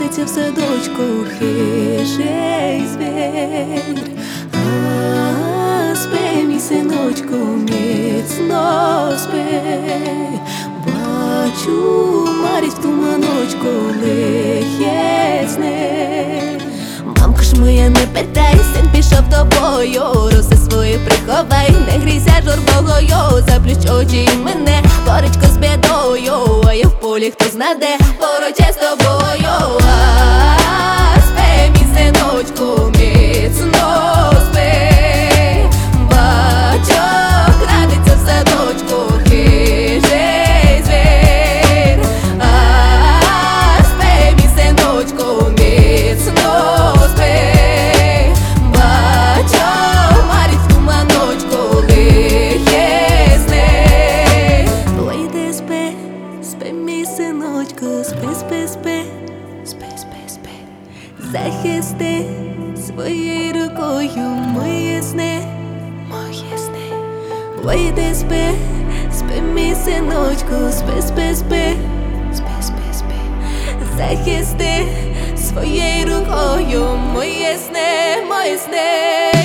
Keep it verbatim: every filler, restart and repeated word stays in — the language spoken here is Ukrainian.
крадеться в садочку хижий звір. А, спи, мій синочку, міцно спи. Бачу, марить в туманочку лихі сни. Мамко ж моя, не питай, син пішов тобою, роси свої приховай, не грійся журбогою, заплющ очі і мене, горечко з бідою, а я в полі хто знаде, поруч я з тобою. А, спи, мій синочку, міцно спи. Батько крадеться в садочку хижий звір. А, спи, мій синочку, міцно спи. Батько марить в туманочку лихі сни. Ой, спи, спи, мій синочку, спи, спи, спи, спи, спи, спи. Захисти своєю рукою мої сни, мої сни. Ой, ти спи, спи, мій синочку, спи, спи, спи, спи, спи, спи. Захисти своєю рукою мої сни, мої сни.